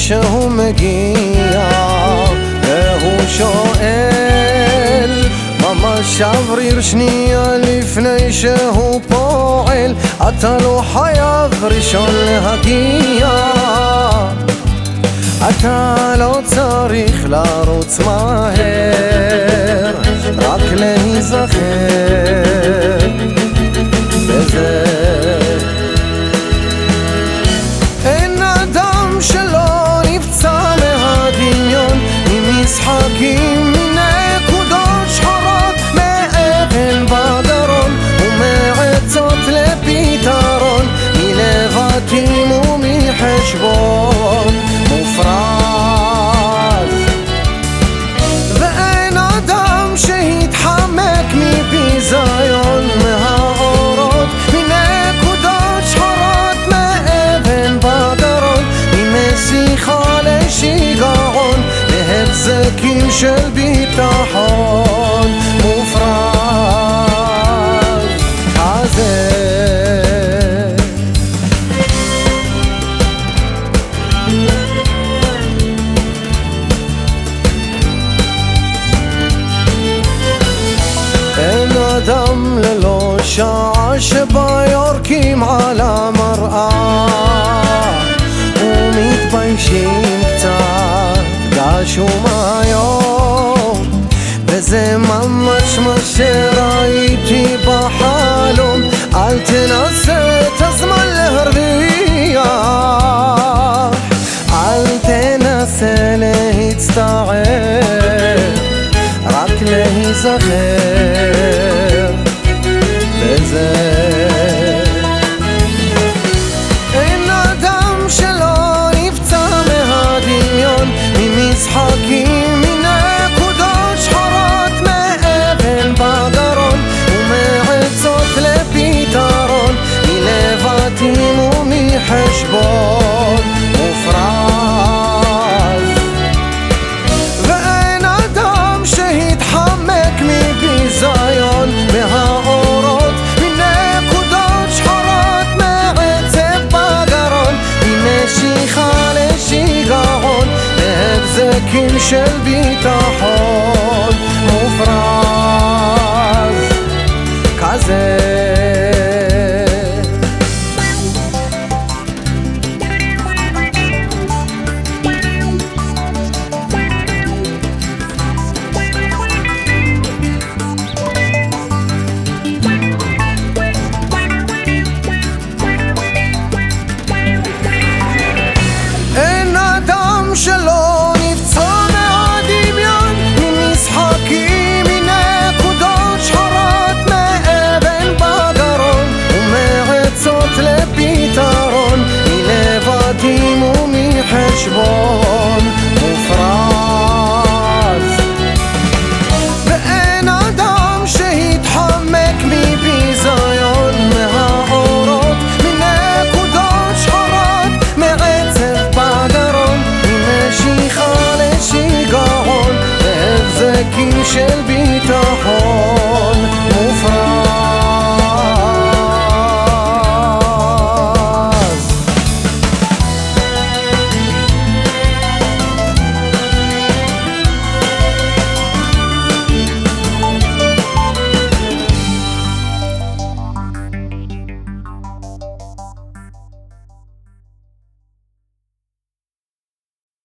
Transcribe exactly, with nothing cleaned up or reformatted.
שהוא מגיע והוא שואל ממש שבריר שנייה לפני שהוא פועל, אתה לא חייב ראשון להגיע, אתה לא צריך לרוץ מהר, רק להיזכר בזה. אין אדם שלא נפצע מהדמיון, ממשחקים, מנקודות שחורות, מאבן בגרון ומעצות לפתרון, מלבטים ומחשבון מופרז. ואין אדם שהתחמק מביזיון, מהאורות, מנקודות שחורות, מאבן בגרון, ממשיכה לשיגעון, להבזקים של ביטחון מופרז כזה. אין אדם ללא שעה שבה יורקים על המראה ומתביישים קצת, גשום היום וזה ממש מה שראיתי בחלום, אל תנסה את הזמן להרוויח, אל תנסה להצטער, רק להיזכר בזה. אין אדם שלא נפצע מהדמיון, ממשחקים, מנקודות שחורות, מאבן בגרון ומעצות לפתרון, מלבטים ומחשבון מופרז. ואין אדם שהתחמק מביזיון, מהאורות, מנקודות שחורות, מעצב בגרון, ממשיכה לשיגעון, להבזקים של ביטחון מופרז כזה. שלא נפצע מהדמיון, ממשחקים, מנקודות שחורות, מאבן בגרון ומעצות לפתרון, מלבטים ומחשבון